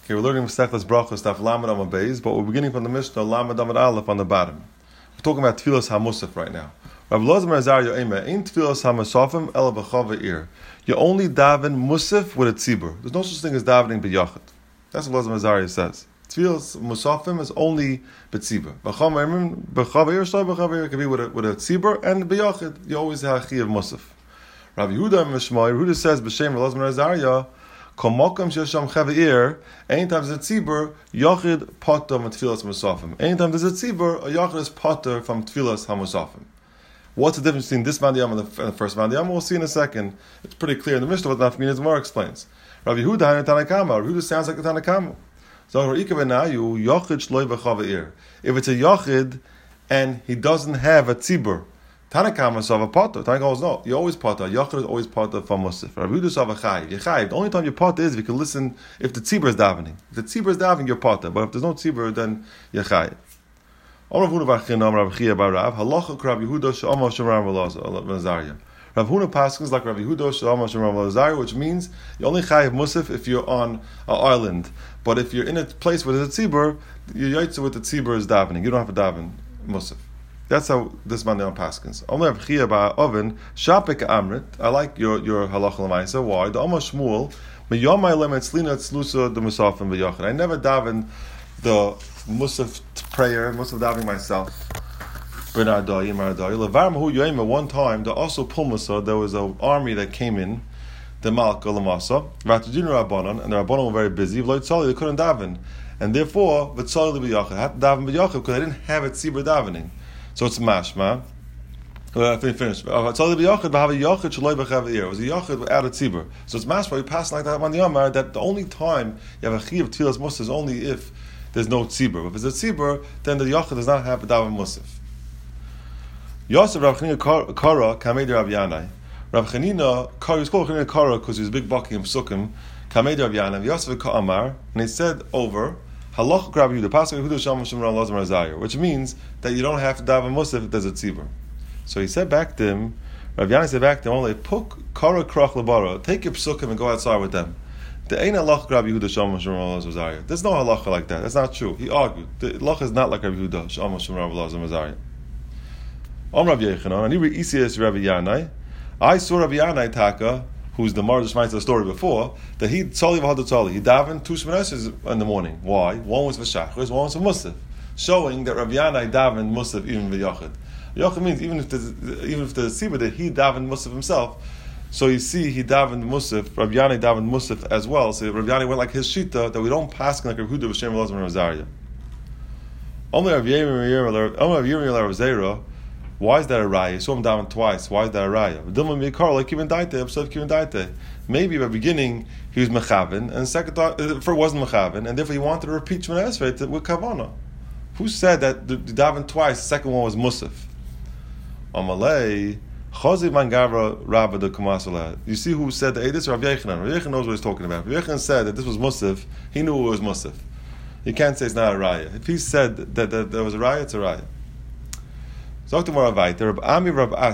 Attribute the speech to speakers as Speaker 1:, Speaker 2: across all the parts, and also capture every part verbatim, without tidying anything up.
Speaker 1: Okay, we're learning Masechtas Brachos, Daf Lamed Amud Beis, but we're beginning from the Mishnah Lamed Amud Aleph on the bottom. We're talking about Tfilas HaMusaf right now. Rav Elazar ben Azariah Eimeh, Ein Tfilas HaMusafim Ela B'chava Ir. You only daven Musaf with a tzibur. There's no such thing as davening b'yachid. That's what Elazar ben Azariah says. Tfilas Musafim is only b'tzibur. B'chava Ir, so b'chava Ir can be with a, with a tzibur and b'yachid. You always have a chi of Musaf. Rav Yehuda and Mishmai, Yehuda says b'shem Elazar ben Azariah, Komokam shesham chaveir. Anytime there's a tzibur, yachid potter from tfilas musafim. Anytime there's a tzibur, a yachid is potter from tfilas hamusafim. What's the difference between this mandiyam and the, and the first mandiyam? We'll see in a second. It's pretty clear in the Mishnah what the Nafminas Gemara explains. Rabbi Yehuda and Tanakama. Rabbi Yehuda sounds like the Tanakama. So yachid shloi b'chaveir. If it's a yachid and he doesn't have a tzibur, Tanakama saw a potter. Tanakama goes, no, you always potter. Yachid is always potter from Musaf. Rabbi Yehuda saw a chayiv. You're chayiv. The only time you potter is if you can listen, if the tzibur is davening. If the tzibur is davening, you're potter. But if there's no tzibur, then you're chayiv. Rav Huna passes like Rav Yehuda Sh'amar Shem Rav Elazar, which means you only chayiv Musaf if you're on an island. But if you're in a place where there's a tzibur, your yaitza with the tzibur is davening. You don't have to daven Musaf. That's how this man on Paskins. Only have Chia by oven Shapik Amrit. I like your your halacha l'maisa. Why? The Amar Shmuel miyomai lemet slina tzlusa the musafim b'yachid. I never daven the musaf prayer, musaf davening myself. Ben Ardai, Ardai. Levar mahu yoyim. One time, the also pulmasa. There was an army that came in. The Malka Lamasa. Vatudin Rabbanon, and the Rabbanon were very busy. V'loitzali, they couldn't daven, and therefore v'tzali b'yachid. I had to daven b'yachid because I didn't have a tzibur davening. So it's mashma. Uh, finish. It was a yachid without a tzibur. So it's mashma. We pass like that on the Yomar that the only time you have a chi of tfilas musaf is only if there's no tzibur. But if there's a tzibur, then the yachid does not have a daven musaf. Yosef Rav Chanina Kara Kamei Rav Yanai. Rav Chanina Kara, he was called Chanina Kara because he was big bucky and psukim. Kamei Rav Yanai. Yosef Ka'amar, and he said over. Halach Rabbi Yehuda, Pasuk Yehuda Shalom Shem Rav Elazar ben Azariah, which means that you don't have to daven musaf if there's a tzibur. So he said back to him, Rav Yanai said back to him, only puk kara krach lebara, take your psukim and go outside with them. There ain't halach Rabbi Yehuda Shalom Shem Rav Elazar ben Azariah. There's no halacha like that. That's not true. He argued. The halacha is not like Rabbi Yehuda Shalom Shem Rav Elazar ben Azariah. Om Rav Yechanan, and he read Isias Rabbi Yanai. I saw Rabbi Yanai Taka, who's the Marz Shmaitza story before, that he tzali v'had tzali. He davened two shmoneses in the morning. Why? One was for Shachris, one was for Musaf, showing that Rabbi Yanai davened Musaf even v'yachid. Yachid means even if the even if the tzibur that he davened Musaf himself. So you see, he davened Musaf. Rabbi Yanai davened Musaf as well. So Rabbi Yanai went like his shita that we don't pass like Rabbi Yehuda b'shem Elazar ben Azariah. Only Rabbi Yirmiyah, only Rabbi Yirmiyah Rav Zera. Why is that a raya? You saw him daven twice. Why is that a raya? Maybe by the beginning he was mechaven, and the second thought for wasn't mechaven, and therefore he wanted to repeat Shemona Esrei with kavana. Who said that the, the daven twice? The second one was musaf. Amalei chazi mangavra rabba de kumasala. You see who said that? Hey, this is Rav Yechanan. Rav Yechanan knows what he's talking about. Rav Yechanan said that this was musaf. He knew it was musaf. You can't say it's not a raya. If he said that, that, that there was a raya, it's a raya. Even though he had thirteen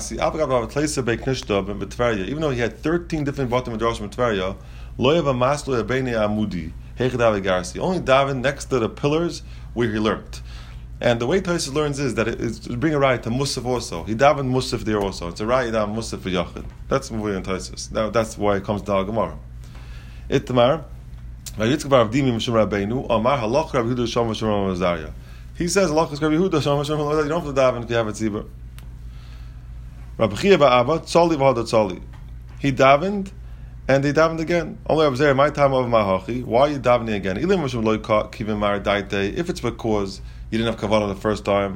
Speaker 1: different bottom madrashim in Tveria, lo yava maslo yabeini amudi hechadav garsi. Only daven next to the pillars where he learned. And the way Tosfos learns is that it is to bring a raya to Musaf also. He davened Musaf there also. It's a raya daven Musaf for Yachid. That's the way in Tosfos. Now that's why it comes to Al Gemara. Itmar, vayitzkav Rav Dimi Mishum Rabbeinu Amar halach Rav Yehuda Shalom Shem Rav Azariah. He says, "Allah is Rabbi Yehuda Shalom Shem Rav Elazar." You don't have to daven if you have a tzibur. Rabbi Chia ba'Abba tzali v'had tzali. He davened, and he davened again. Only Rabbi Zera, my time over my hachi. Why are you davening again? If it's because you didn't have kavanah the first time,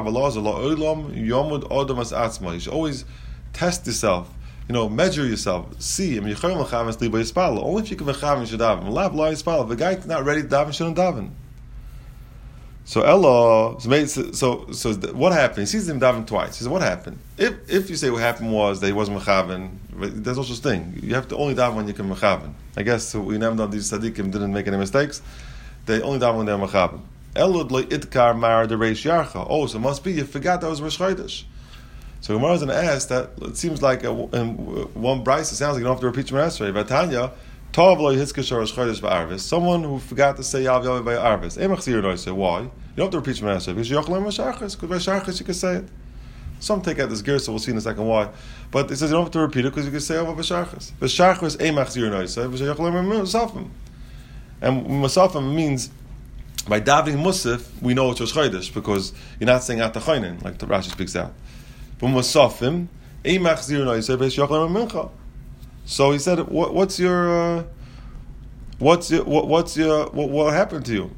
Speaker 1: you should always test yourself. You know, measure yourself. See, only if you can mechaven, you should daven. If the guy not ready to daven, shouldn't daven. So Ella, so, so so what happened? He sees him daven twice. He says, "What happened?" If if you say what happened was that he wasn't mechaven, there's no such thing. You have to only daven when you can mechaven. I guess so we never know these tzaddikim didn't make any mistakes. They only daven when they're mechaven. Elud lo itkar mar the reish yarcha. Oh, so it must be you forgot that was Rosh Chodesh. So Gemara is going to ask that. It seems like a, in one brayso, it sounds like you don't have to repeat Shemona Esrei. Vatanya Tav lo hiskish Rosh Chodesh ba'arvis. Someone who forgot to say Yav Yavai by arvis. Ein machzir noisei. Why? You don't have to repeat Shemana Esrei because you yochel b'shachris. Because by shachris you can say it. Some take out this gear, so we'll see in a second why. But it says you don't have to repeat it because you can say over b'shachris. B'shachris ein machzir noisei. Because you yochel b'musafim. And musafim means by davening musaf we know it's Rosh Chodesh because you're not saying at the choinin like the Rashi speaks out. But musafim ein machzir noisei because you yochel b'mincha. So he said, what, "What's your, uh, what's your, what, what's your, what, what happened to you?"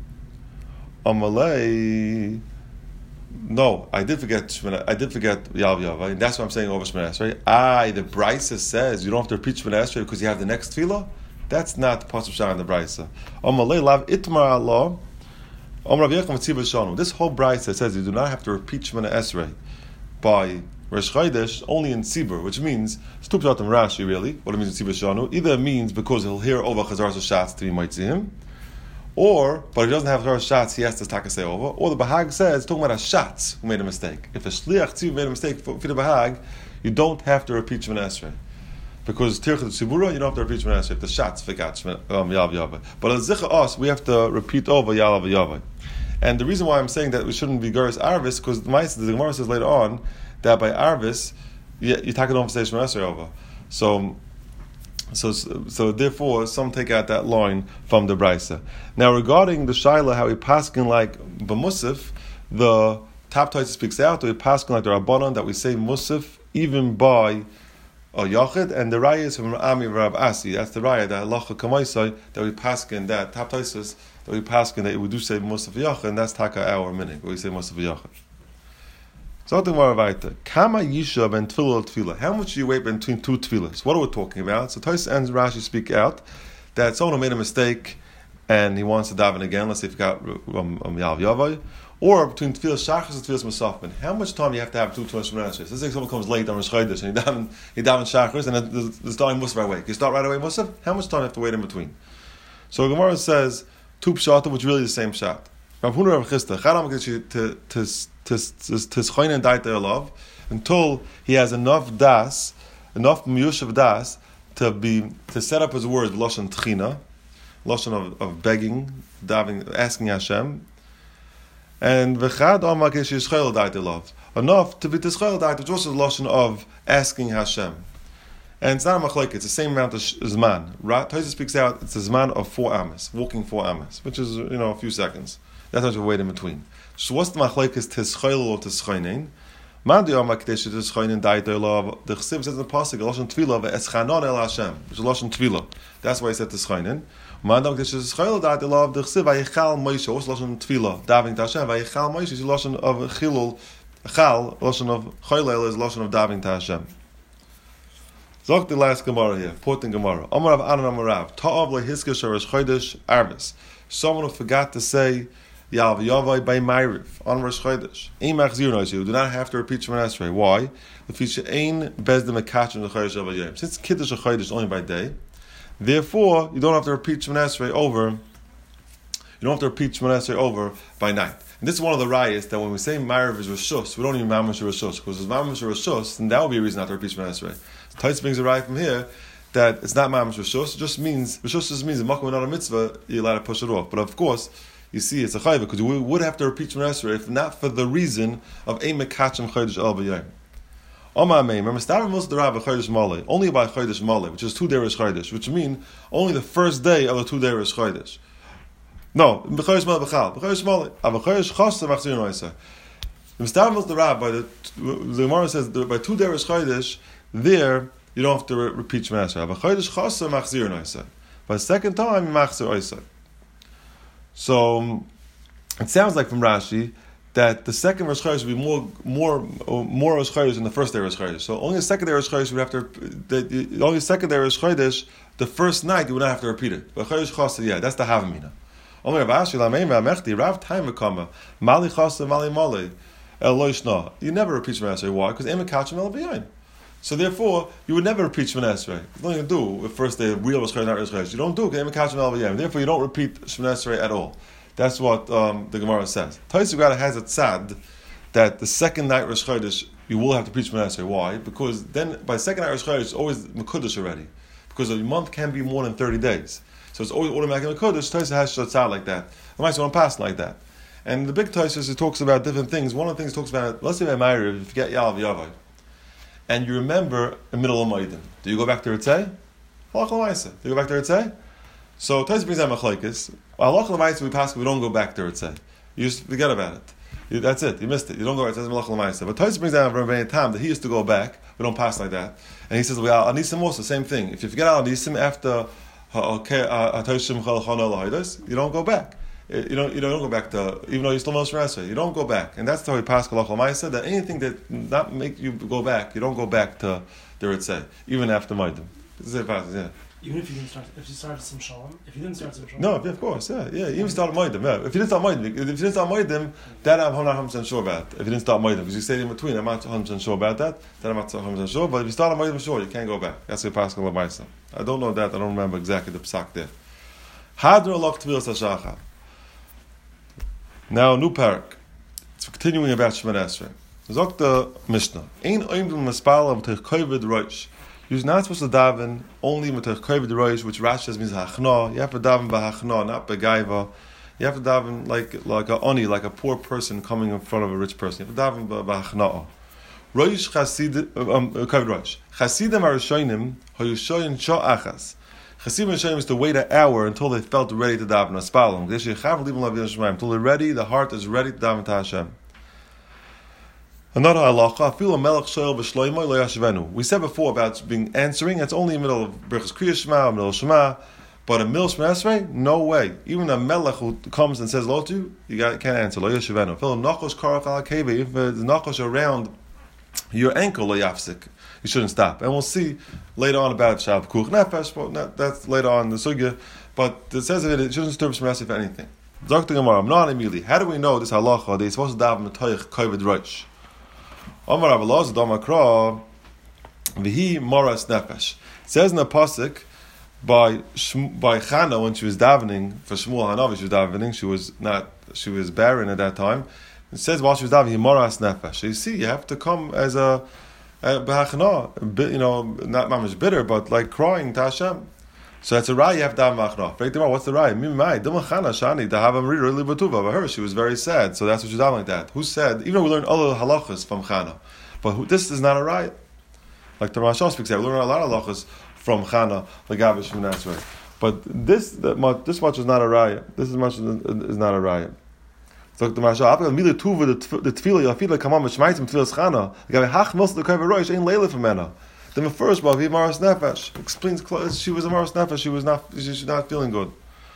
Speaker 1: Amalei. No, I did forget. Shemana, I did forget Yav Yavai, and that's what I'm saying over Shemana Esrei. Ah, the Brisa says you don't have to repeat Shemana Esrei because you have the next tefillah. That's not the pasuk shah in the Brisa. Amalei lav itmar Allah. Amar Rav Yechon v'tziva shanu. This whole Brisa says you do not have to repeat Shemana Esrei by Rosh Chodesh only in Tzibur, which means it's two pshatim Rashi really. What it means in Tzibur Shanu, either it means because he'll hear over Chazar Shots to be might see him, or but if he doesn't have Chazar Shots, he has to taka say over. Or the Bahag says talking about a Shatz who made a mistake. If a Shliach Tzibur made a mistake for, for the Bahag, you don't have to repeat Shemana Esrei because Tirchut Tzibura you don't have to repeat Shemana Esrei. If the Shatz forgot um, Yav Yavai, but as Zicha us we have to repeat over Yav Yavai. And the reason why I'm saying that we shouldn't be Geras Arvis because the the Gemara says later on that by Arvis, you, you take it on for Shemana Esrei over. So, so, so therefore, some take out that line from the Brisa. Now, regarding the Shaila, how he paskin like b'musaf, the top Taisa speaks out, or he paskin like the Rabbanon that we say musaf even by a Yachid, and the Raya is from Ami Rab Asi. That's the Raya that Halacha Kamaisai that we paskin that top Taisas that we paskin that we do say musaf Yachid, and that's taka our minig where we say musaf Yachid. So Kama Yisha ben Tfilah Tfilah. How much do you wait between two tefillahs? What are we talking about? So Tais and Rashi speak out that someone who made a mistake and he wants to daven again. Let's say he forgot um, um, Yav Yavai, or between tefillah Shachris and tefillah Musafin. How much time do you have to have two tefillah Shemana Esrei? Let's say someone comes late on Rosh Chodesh and he daven he daven Shachris and then the starting Musaf right away. Can you start right away Musaf? How much time do you have to wait in between? So Gemara says two pshatim, which is really the same pshat. Rav Huna Rav Chisda Chadam gets you to to to to schoinen dait their love until he has enough das, enough miyushav das to be to set up his words lashon tchina, lashon of, of begging, daving, asking Hashem, and v'chad amar gets you schoinen dait their love enough to be to schoinen dait, which also is lashon of asking Hashem. And it's not a machlek, it's the same amount of zman. Taisa speaks out, it's a zman of four amas, walking four amas, which is, you know, a few seconds. That's how you wait in between. So what's the machlek is tischayel or tischaynin? Man di yom ha'kadesh tischaynin da'it e'lav. The Chesiv says in the pasuk, lashon tefillah ve'eschanon el Hashem, which is lashon tefillah. That's why he said tischaynin. Man di yom ha'kadesh tischayel da'it e'lav. The Chesiv vayichal Moshe, what's lashon tefillah? Davening to Hashem. Vayichal Moshe is lashon of chilul. Chal, lashon of chaylel is lashon of davening to Hashem. Zok the last Gemara here, important Gemara. Amar Rav Anan Amar Rav, Ta'av lehiskish Rosh Chodesh arvis. Someone who forgot to say Yav Yavai by Ma'ariv on Rosh Chodesh. Ein machzir noisei. You do not have to repeat Shemana Esrei. Why? The feature ein bezdem mekachem the Chodesh of Yom. Since Kiddush Chodesh is only by day, therefore you don't have to repeat Shemana Esrei over. You don't have to repeat Shemana Esrei over by night. And this is one of the rayas that when we say Ma'ariv is Rishus, we don't even mamash Rishus because if mamash Rishus, then that would be a reason not to repeat Shemana Esrei. So Tais brings a raya from here that it's not mamash Rishus. It just means Rishus just means a makom not a mitzvah. You're allowed to push it off, but of course. You see, it's a chayva because we would have to repeat Shemana Esrei if not for the reason of ein mekachem chodesh el b'yom. Omar Amein, remember, Stavim Mos Derav chodesh malei, only by chodesh malei, which is two days chodesh, which means only the first day of the two days chodesh. No, b'chodesh malei b'chal, b'chodesh malei, aber chodesh chas machzir noisei. Stavim Mos Derav by the the Gemara says by two days chodesh, there you don't have to re- repeat Shemana Esrei. Aber chodesh chas machzir noisei. By the second time, you machzir oisei. So it sounds like from Rashi that the second Rosh Chodesh would be more, more, more Rosh Chodesh than the first day Rosh Chodesh. So only the second day Rosh Chodesh would have to. The, the only the second day Rosh Chodesh, the first night you would not have to repeat it. But Chodesh Chasa, yeah, that's the Havamina. Only Rav Ashi Lamein V'Amechti Rav Time V'Kama Mali Chasa Mali Mali El Loishna. You never repeat Shemana Esrei. Why? Because Emek Kachem El B'Yayin. So therefore, you would never repeat Shemana Esrei. You don't even do the first day real Rosh Chodesh, not Rosh Chodesh. You don't do it. Therefore, you don't repeat Shemana Esrei at all. That's what um, the Gemara says. Taisa Grada has a tzad that the second night Rosh Chodesh you will have to preach Shemana Esrei. Why? Because then by second night Rosh Chodesh it's always Mekudesh already. because a month can be more than thirty days. So it's always automatically Kodesh. Taisa has Shatzah like that. The mice don't pass like that. And the big Taisa, it talks about different things. One of the things it talks about, let's say by Ma'ariv, if you forget Yalav Yavai, and you remember the middle of Maidim, do you go back to Ritzei? Halach l'maisa. Do you go back to Ritzei? So Taisa brings out Machlekes. Halach l'maisa we pass, we don't go back to Ritzei. You just forget about it. You, that's it. You missed it. You don't go right. It says Malach l'maisa. But Taisa brings out from Rabbi Tam that he used to go back. We don't pass like that. And he says, well, Al Nisim also, same thing. If you forget Al Nisim after Ha'atoshim Chalachana L'Haidas, you don't go back. You don't, you don't go back to, even though you still know Shemesra, you don't go back. And that's the way Pascal Lachal that anything that not make you go back, you don't go back to the Ritzeh, even after Maidim. This is it, yeah.
Speaker 2: Even if you didn't start, if you started some Shalom, if you didn't start some Shalom?
Speaker 1: No, of course, yeah, yeah. Even start Maidim, yeah. If you didn't start Maidim, if you didn't start Maidim, that I'm not one hundred percent sure about. If you didn't start Maidim, because you stayed in between, I'm not one hundred percent sure about that. Then I'm not one hundred percent sure. But if you start Maidim, sure, you can't go back. That's the Pascal Lamaisa. I don't know that. I don't remember exactly the psak there. Hadra Lach Tvilas HaShachar. Now, new parak. It's continuing about Shemoneh Esrei. Zok the Mishnah. Ein oimdum mispal of Kovid Rosh. You're not supposed to daven only with Kovid Rosh, which Rashi says means hachna. You have to daven b'hachna, not b'gaiva. You have to daven like like a oni, like a poor person coming in front of a rich person. You have to daven b'hachna. Rosh Chasid um Kovid Rosh. Chasidim Arishonim Hayushoyin Sha'achas. Chasidim Arishonim is to wait an hour until they felt ready to daven. Aspalim. Until they're ready, the heart is ready to daven to Hashem. Another halacha, I feel a melech shoel b'shloimo lo yashvenu. We said before about being answering. It's only in the middle of Berachos Kriya Shema, middle of Shema, but in middle of Shemoneh Esrei, no way. Even a melech who comes and says lo to you, got, can't answer lo yashvenu. Feel nachos karach al kevei. If there's nachos around your ankle lo yafsik, you shouldn't stop. And we'll see later on about Shav Kuch Nefesh. But that's later on in the sugya. But it says that it shouldn't disturb Shemoneh Esrei for anything. Doctor Gemara, not immediately. How do we know this halacha? They're supposed to daven metoich kovid rosh. Omar Avalaz Damakra Vihi Moras Nefesh. It says in the pasuk by by Chana when she was davening for Shmuel Hanavi, she was davening. She was not. She was barren at that time. It says while she was davening, Moras Nefesh. So you see, you have to come as a b'hachna, you know, not mamish bitter, but like crying to Hashem. So that's a raya you have to daven b'hachna. What's the raya? Mimai Dumachana Shani Dahavam Rira Libatuva. By her, she was very sad. So that's what she's davening like that. Who said? Even though we learn other halachas from Chana. But who, this is not a riot. Like the Rashal speaks out, we learn a lot of halachas from Chana, Lagav Shemoneh Esrei. But this, the, this much is not a riot. This is much is not a riot. So the Rashal, after the tuva the tefillah, yafila kamam b'shmaitim tefillas Chana. Lagav hach milsa the kover roish ain't leila femena. Then the first one, he maras nefesh explains she was a maras nefesh. She was not, she was not feeling good.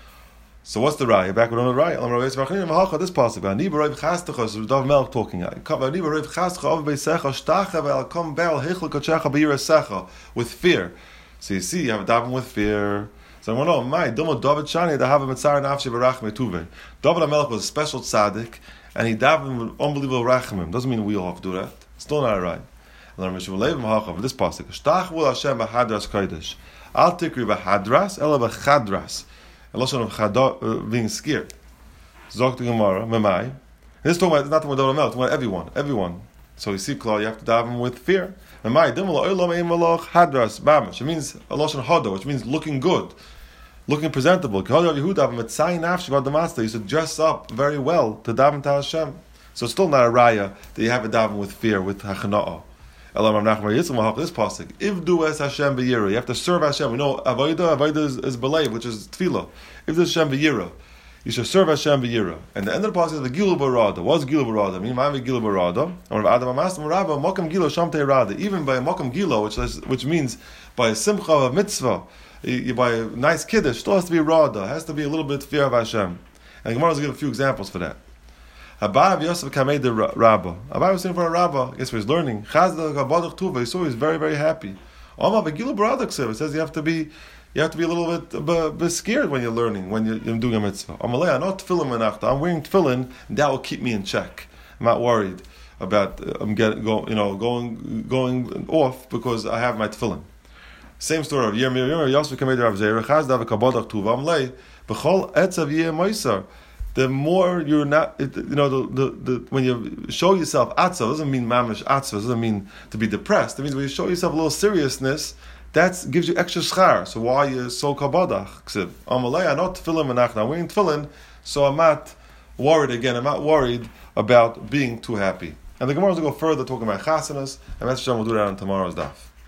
Speaker 1: So what's the raya? Back with on the raya. This possible. Ani b'roiv chastecha. So Dav Melch talking. Ani b'roiv chastecha av beisecha shtacha ve'al kom be'al hichel kochecha b'yirasecha with fear. So you see, you have a daven with fear. So I want to know, my Domo David Shani to have a mitzar nafshi b'rachme tuve. David Melch was a special tzaddik, and he davened with unbelievable rachmim. Doesn't mean we all have to do that. Still not right. And this pasuk. Shtach v'ul Hashem b'hadras kodesh. Al tikri b'hadras ela b'chadras. A lotion of being scared. Zok the Gemara, Memai. This is talking about, it's not talking about David Melch, talking about everyone, everyone. So you see, Claude, you have to daven with fear. Memai, dimul olam ein malach hadras bamish. It means a lotion hodo, which means looking good, looking presentable. Hodo Yehuda v'metzayin nafshi v'adamasta. You should dress up very well to daven to Hashem. So it's still not a raya that you have a daven with fear, with hachana'ah. Elam Nachmar Yitzchak this pasuk. If do as Hashem b'yira, you have to serve Hashem. We know avodah, avodah is, is belief, which is tefillah. If there's Hashem b'yira, you should serve Hashem b'yira. And the end of the pasuk is the gilu barada. What's gilu barada? I mean, ma'ami gilu barada. And Adam Amastam Rabba Mokam Gilo Shamtei Rada. Even by Mokam Gilo, which is, which means by a simcha of a mitzvah, by a nice kiddush, still has to be rada. It has to be a little bit fear of Hashem. And Gemara will give a few examples for that. Abav Yosef Kamei the Rabba. Abav was sitting for a Rabba. I guess he was learning. Chazda Gabadach Tuva. He saw he was very, very happy. Omar Begilu Baradak It says you have to be, you have to be a little bit, b- b- scared when you're learning, when you're, you're doing a mitzvah. Amalei, I'm not tefillin menachta. I'm wearing tefillin, and that will keep me in check. I'm not worried about uh, I'm getting, go, you know, going, going off because I have my tefillin. Same story of Yirmiyah Yirmiyah Yosef Kamei the Rav Zera Chazda Gabadach Tuva. Amalei B'chol Etzav Yeh Moisar. The more you're not, you know, the, the, the when you show yourself atzah, doesn't mean mamish atzah, doesn't mean to be depressed. It means when you show yourself a little seriousness, that gives you extra schar. So why are you so kabadach? Ksiv. Amalei, I know tefillin menach. I'm wearing tefillin, so I'm not worried again. I'm not worried about being too happy. And the Gemara will go further talking about chasanas, and Mitzvah will do that on tomorrow's daf.